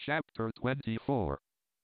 Chapter 24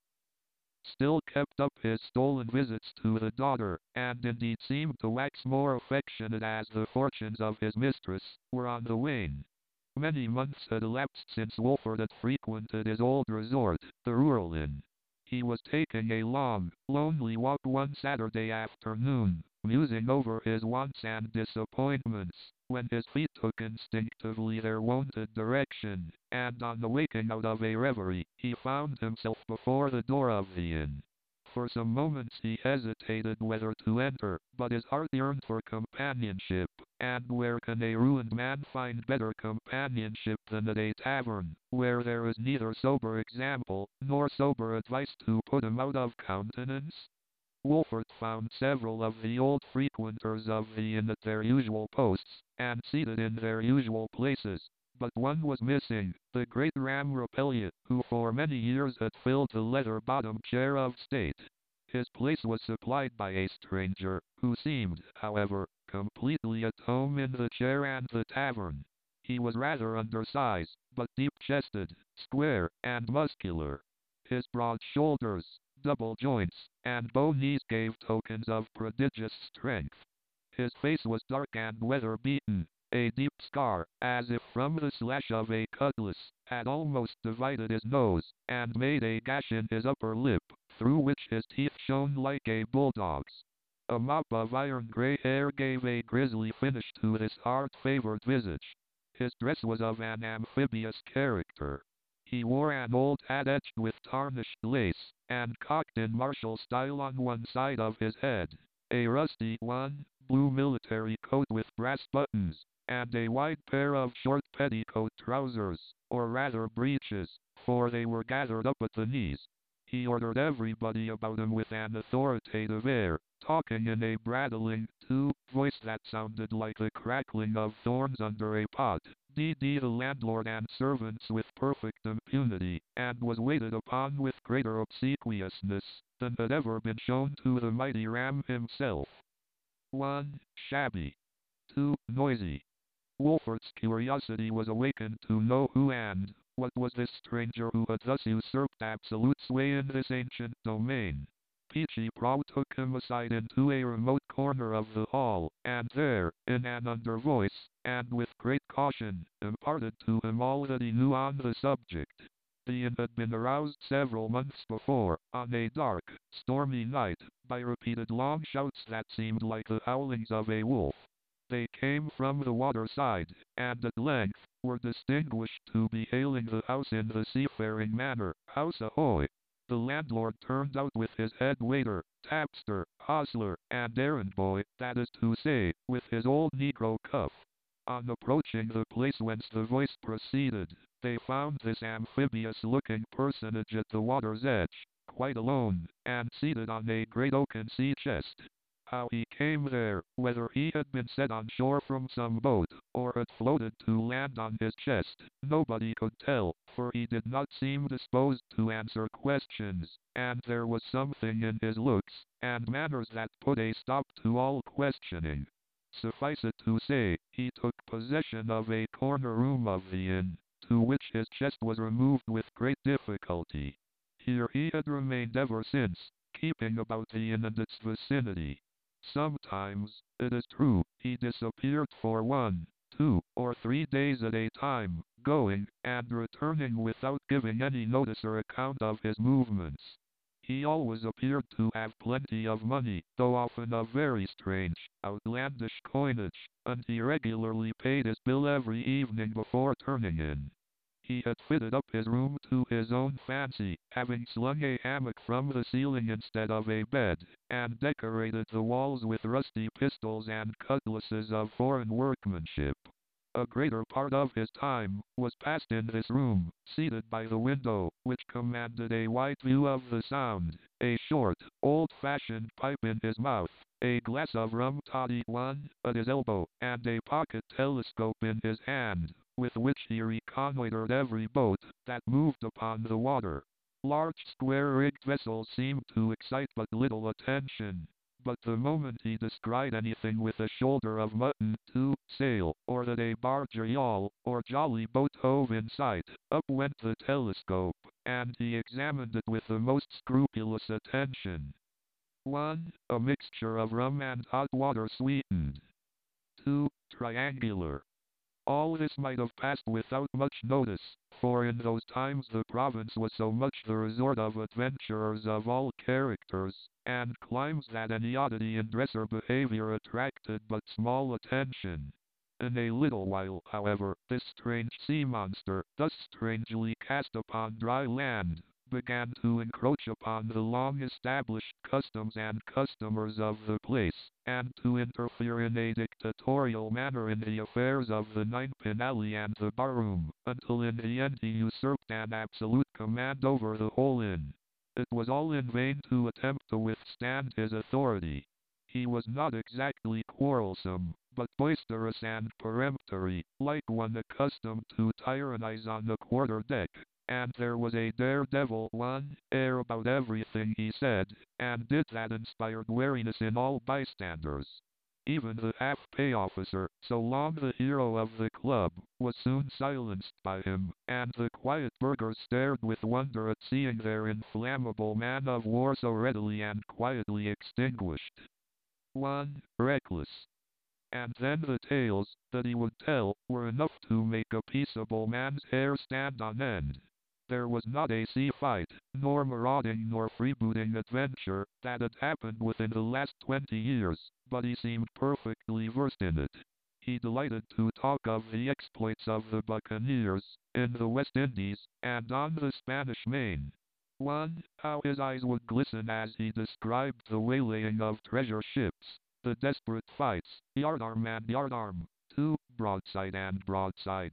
Still kept up his stolen visits to the daughter, and indeed seemed to wax more affectionate as the fortunes of his mistress were on the wane. Many months had elapsed since Wolfert had frequented his old resort, the rural inn. He was taking a long, lonely walk one Saturday afternoon, musing over his wants and disappointments, when his feet took instinctively their wonted direction, and on the waking out of a reverie, he found himself before the door of the inn. For some moments he hesitated whether to enter, but his heart yearned for companionship, and where can a ruined man find better companionship than at a tavern, where there is neither sober example, nor sober advice to put him out of countenance? Wolfert found several of the old frequenters of the inn at their usual posts, and seated in their usual places. But one was missing, the great Ram Rapelye, who for many years had filled the leather-bottomed chair of state. His place was supplied by a stranger, who seemed, however, completely at home in the chair and the tavern. He was rather undersized, but deep-chested, square, and muscular. His broad shoulders, double joints, and bow knees gave tokens of prodigious strength. His face was dark and weather-beaten. A deep scar, as if from the slash of a cutlass, had almost divided his nose, and made a gash in his upper lip, through which his teeth shone like a bulldog's. A mop of iron-gray hair gave a grisly finish to his hard-favored visage. His dress was of an amphibious character. He wore an old hat etched with tarnished lace, and cocked in martial style on one side of his head. A rusty blue military coat with brass buttons, and a wide pair of short petticoat trousers, or rather breeches, for they were gathered up at the knees. He ordered everybody about him with an authoritative air, talking in a brattling, voice that sounded like the crackling of thorns under a pot. D.D. the landlord and servants with perfect impunity, and was waited upon with greater obsequiousness than had ever been shown to the mighty Ram himself. 1. Shabby. 2. Noisy. Wolfert's curiosity was awakened to know who and what was this stranger who had thus usurped absolute sway in this ancient domain. Peechy Prauw took him aside into a remote corner of the hall, and there, in an under voice, and with great caution, imparted to him all that he knew on the subject. The inn had been aroused several months before, on a dark, stormy night, by repeated long shouts that seemed like the howlings of a wolf. They came from the waterside, and at length were distinguished to be hailing the house in the seafaring manner, "House ahoy!" The landlord turned out with his head waiter, tapster, hostler, and errand boy, that is to say, with his old negro Cuff. On approaching the place whence the voice proceeded, they found this amphibious-looking personage at the water's edge, quite alone, and seated on a great oaken sea-chest. How he came there, whether he had been set on shore from some boat, or had floated to land on his chest, nobody could tell, for he did not seem disposed to answer questions, and there was something in his looks and manners that put a stop to all questioning. Suffice it to say, he took possession of a corner room of the inn, to which his chest was removed with great difficulty. Here he had remained ever since, keeping about the inn and its vicinity. Sometimes, it is true, he disappeared for 1, 2, or 3 days at a time, going and returning without giving any notice or account of his movements. He always appeared to have plenty of money, though often of very strange, outlandish coinage, and he regularly paid his bill every evening before turning in. He had fitted up his room to his own fancy, having slung a hammock from the ceiling instead of a bed, and decorated the walls with rusty pistols and cutlasses of foreign workmanship. A greater part of his time was passed in this room, seated by the window, which commanded a wide view of the Sound, a short, old-fashioned pipe in his mouth, a glass of rum toddy at his elbow, and a pocket telescope in his hand, with which he reconnoitered every boat that moved upon the water. Large square-rigged vessels seemed to excite but little attention. but the moment he descried anything with a shoulder of mutton, to sail, or that a barge or yawl, or jolly boat hove in sight, up went the telescope, and he examined it with the most scrupulous attention. 1. A mixture of rum and hot water sweetened. 2. Triangular. All this might have passed without much notice, for in those times the province was so much the resort of adventurers of all characters and climes that any oddity in dress or behavior attracted but small attention. In a little while, however, this strange sea monster, thus strangely cast upon dry land, began to encroach upon the long-established customs and customers of the place, and to interfere in a dictatorial manner in the affairs of the ninepin alley and the barroom, until in the end he usurped an absolute command over the whole inn. It was all in vain to attempt to withstand his authority. He was not exactly quarrelsome, but boisterous and peremptory, like one accustomed to tyrannize on the quarter-deck, and there was a daredevil one air about everything he said and did that inspired wariness in all bystanders. Even the half-pay officer, so long the hero of the club, was soon silenced by him, and the quiet burghers stared with wonder at seeing their inflammable man-of-war so readily and quietly extinguished. 1. Reckless. And then the tales that he would tell were enough to make a peaceable man's hair stand on end. There was not a sea fight, nor marauding nor freebooting adventure that had happened within the last 20 years, but he seemed perfectly versed in it. He delighted to talk of the exploits of the buccaneers in the West Indies and on the Spanish Main. 1. How his eyes would glisten as he described the waylaying of treasure ships, the desperate fights, yardarm and yardarm. 2. Broadside and broadside.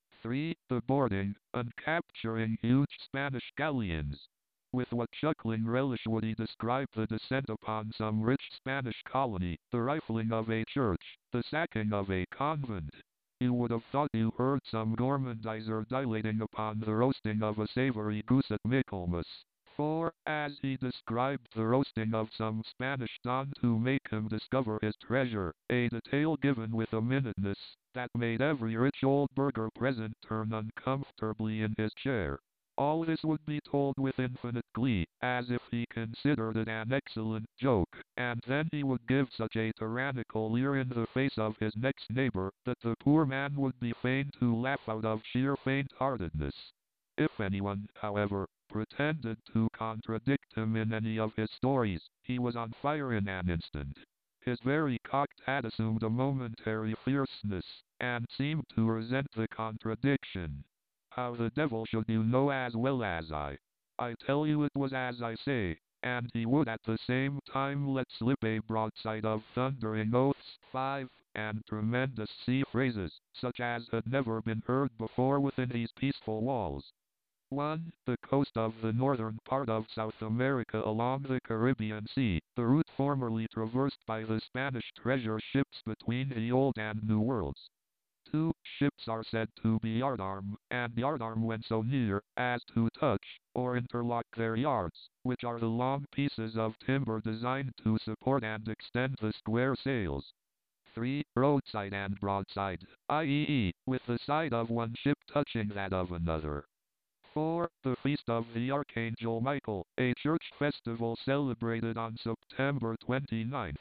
3. The boarding and capturing huge Spanish galleons. With what chuckling relish would he describe the descent upon some rich Spanish colony, the rifling of a church, the sacking of a convent. You would have thought you heard some gormandizer dilating upon the roasting of a savory goose at Michaelmas. 4. As he described the roasting of some Spanish don to make him discover his treasure, a detail given with a minuteness that made every rich old burgher present turn uncomfortably in his chair. All this would be told with infinite glee, as if he considered it an excellent joke, and then he would give such a tyrannical leer in the face of his next neighbor, that the poor man would be fain to laugh out of sheer faint-heartedness. If anyone, however, pretended to contradict him in any of his stories, he was on fire in an instant. His very cocked hat assumed a momentary fierceness, and seemed to resent the contradiction. How the devil should you know as well as I? I tell you it was as I say, and he would at the same time let slip a broadside of thundering oaths, 5, and tremendous sea phrases, such as had never been heard before within these peaceful walls. 1. The coast of the northern part of South America along the Caribbean Sea, the route formerly traversed by the Spanish treasure ships between the Old and New Worlds. 2. Ships are said to be yardarm, and yardarm when so near as to touch or interlock their yards, which are the long pieces of timber designed to support and extend the square sails. 3. Roadside and broadside, i.e., with the side of one ship touching that of another. 4. The Feast of the Archangel Michael, a church festival celebrated on September 29th.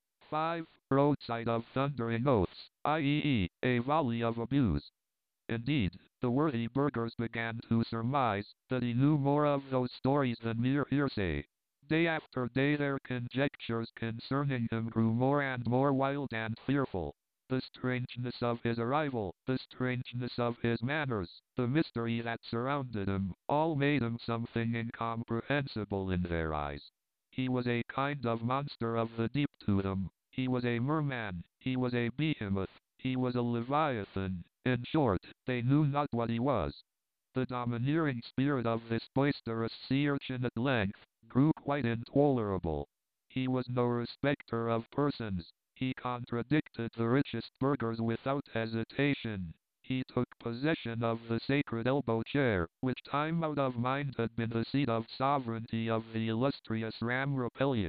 5. Roadside of thundering oaths, i.e., a volley of abuse. Indeed, the worthy burghers began to surmise that he knew more of those stories than mere hearsay. Day after day their conjectures concerning him grew more and more wild and fearful. The strangeness of his arrival, the strangeness of his manners, the mystery that surrounded him, all made him something incomprehensible in their eyes. He was a kind of monster of the deep to them. He was a merman, he was a behemoth, he was a leviathan. In short, they knew not what he was. The domineering spirit of this boisterous sea urchin at length grew quite intolerable. He was no respecter of persons. He contradicted the richest burghers without hesitation. He took possession of the sacred elbow chair, which time out of mind had been the seat of sovereignty of the illustrious Ram Rapelye.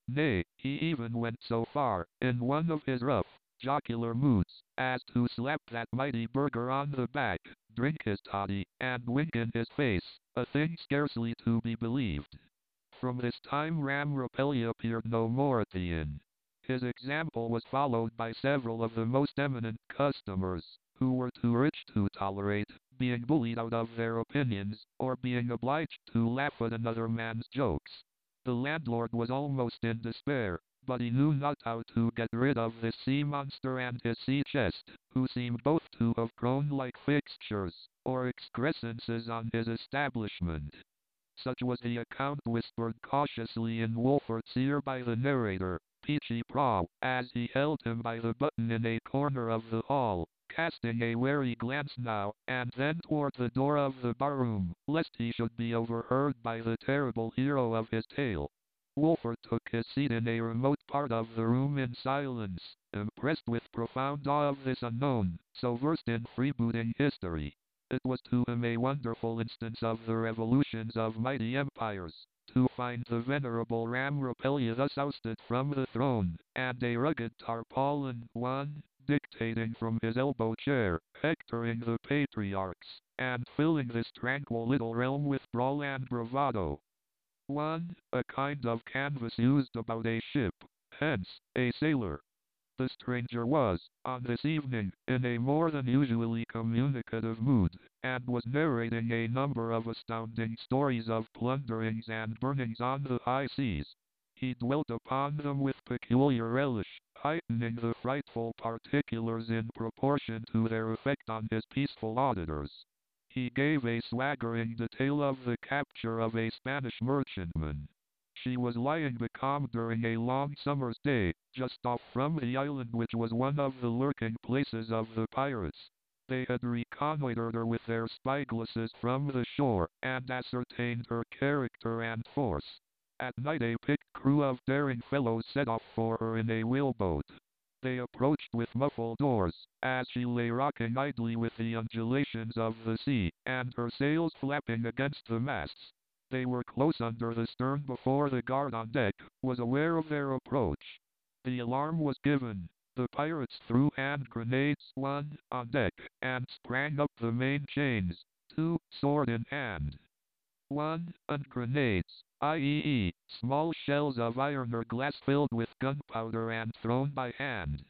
Nay, he even went so far, in one of his rough, jocular moods, as to slap that mighty burgher on the back, drink his toddy, and wink in his face, a thing scarcely to be believed. From this time Ram Rapelli appeared no more at the inn. His example was followed by several of the most eminent customers, who were too rich to tolerate being bullied out of their opinions, or being obliged to laugh at another man's jokes. The landlord was almost in despair, but he knew not how to get rid of this sea monster and his sea chest, who seemed both to have grown like fixtures, or excrescences on his establishment. Such was the account whispered cautiously in Wolfert's ear by the narrator, Peechy Prauw, as he held him by the button in a corner of the hall, casting a wary glance now and then toward the door of the barroom, lest he should be overheard by the terrible hero of his tale. Wolfert took his seat in a remote part of the room in silence, impressed with profound awe of this unknown, so versed in freebooting history. It was to him a wonderful instance of the revolutions of mighty empires, to find the venerable Ram Rapelli thus ousted from the throne, and a rugged tarpaulin one, dictating from his elbow chair, hectoring the patriarchs, and filling this tranquil little realm with brawl and bravado. 1. A kind of canvas used about a ship, hence, a sailor. The stranger was, on this evening, in a more than usually communicative mood, and was narrating a number of astounding stories of plunderings and burnings on the high seas. He dwelt upon them with peculiar relish, heightening the frightful particulars in proportion to their effect on his peaceful auditors. He gave a swaggering detail of the capture of a Spanish merchantman. She was lying becalmed during a long summer's day, just off from the island which was one of the lurking places of the pirates. They had reconnoitered her with their spyglasses from the shore, and ascertained her character and force. At night a picked crew of daring fellows set off for her in a whaleboat. They approached with muffled oars, as she lay rocking idly with the undulations of the sea, and her sails flapping against the masts. They were close under the stern before the guard on deck was aware of their approach. The alarm was given. The pirates threw hand grenades, 1, on deck, and sprang up the main chains, 2, sword in hand. 1. And grenades, i.e., small shells of iron or glass filled with gunpowder and thrown by hand.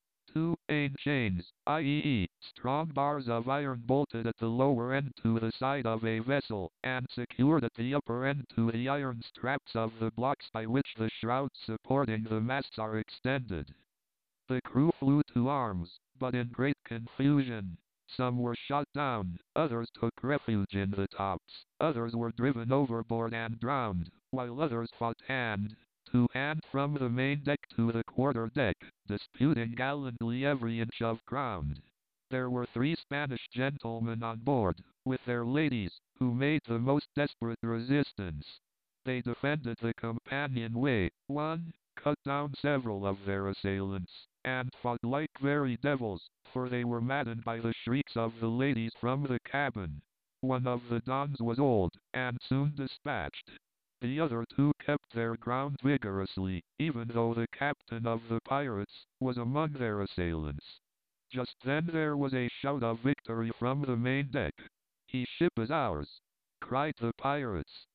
2. Ain chains, i.e., strong bars of iron bolted at the lower end to the side of a vessel, and secured at the upper end to the iron straps of the blocks by which the shrouds supporting the masts are extended. The crew flew to arms, but in great confusion. Some were shot down, others took refuge in the tops, others were driven overboard and drowned, while others fought hand to hand from the main deck to the quarter deck, disputing gallantly every inch of ground. There were 3 Spanish gentlemen on board, with their ladies, who made the most desperate resistance. They defended the companionway, 1, cut down several of their assailants, and fought like very devils, for they were maddened by the shrieks of the ladies from the cabin. One of the Dons was old, and soon dispatched. The other 2 kept their ground vigorously, even though the captain of the pirates was among their assailants. Just then there was a shout of victory from the main deck. "His ship is ours!" cried the pirates.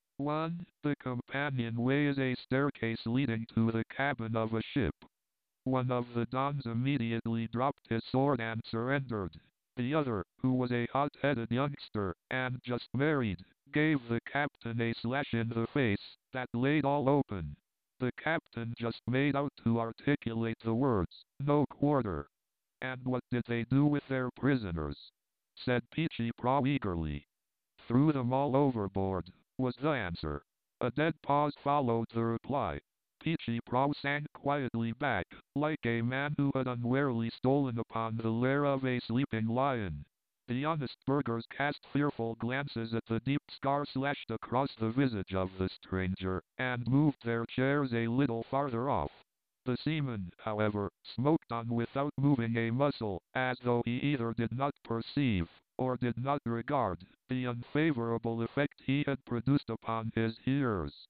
1. The companionway is a staircase leading to the cabin of a ship. One of the Dons immediately dropped his sword and surrendered. The other, who was a hot-headed youngster, and just married, gave the captain a slash in the face, that laid all open. The captain just made out to articulate the words, "No quarter." "And what did they do with their prisoners?" said Peechy Prauw eagerly. "Threw them all overboard," was the answer. A dead pause followed the reply. Peechy Prauw sank quietly back, like a man who had unwarily stolen upon the lair of a sleeping lion. The honest burghers cast fearful glances at the deep scar slashed across the visage of the stranger, and moved their chairs a little farther off. The seaman, however, smoked on without moving a muscle, as though he either did not perceive, or did not regard, the unfavorable effect he had produced upon his hearers.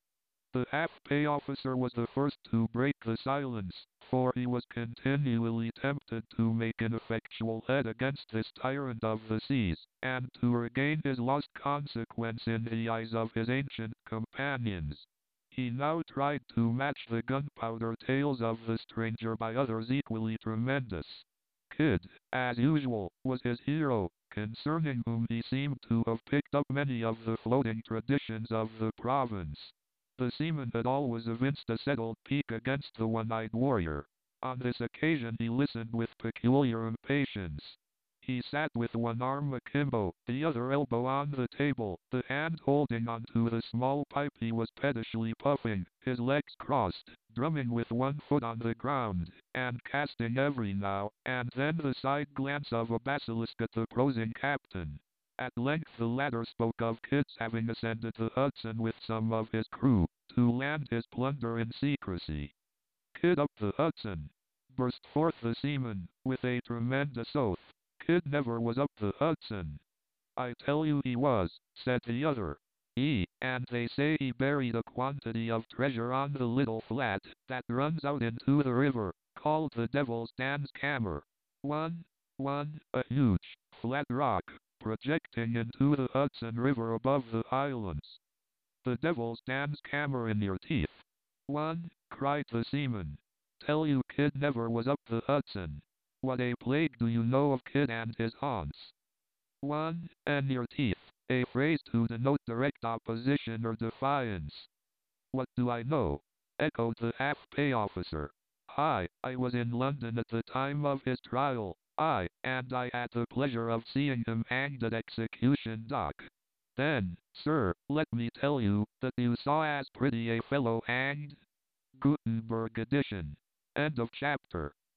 The half-pay officer was the first to break the silence, for he was continually tempted to make an effectual head against this tyrant of the seas, and to regain his lost consequence in the eyes of his ancient companions. He now tried to match the gunpowder tales of the stranger by others equally tremendous. Kidd, as usual, was his hero, concerning whom he seemed to have picked up many of the floating traditions of the province. The seaman had always evinced a settled pique against the one-eyed warrior. On this occasion he listened with peculiar impatience. He sat with one arm akimbo, the other elbow on the table, the hand holding onto the small pipe he was pettishly puffing, his legs crossed, drumming with one foot on the ground, and casting every now and then the side glance of a basilisk at the prosing captain. At length the latter spoke of Kidd's having ascended the Hudson with some of his crew, to land his plunder in secrecy. Kidd up the Hudson! Burst forth the seaman, with a tremendous oath. Kidd never was up the Hudson. I tell you he was, said the other. And they say he buried a quantity of treasure on the little flat that runs out into the river, called the Devil's Dance Cammer. A huge, flat rock, projecting into the Hudson River above the islands. The Devil's Dance Cammer in your teeth. Cried the seaman. Tell you Kidd never was up the Hudson. What a plague do you know of Kidd and his haunts? And your teeth, a phrase to denote direct opposition or defiance. What do I know? Echoed the half-pay officer. I was in London at the time of his trial, and I had the pleasure of seeing him hanged at Execution Dock. Then, sir, let me tell you, that you saw as pretty a fellow hanged. Gutenberg edition. End of chapter.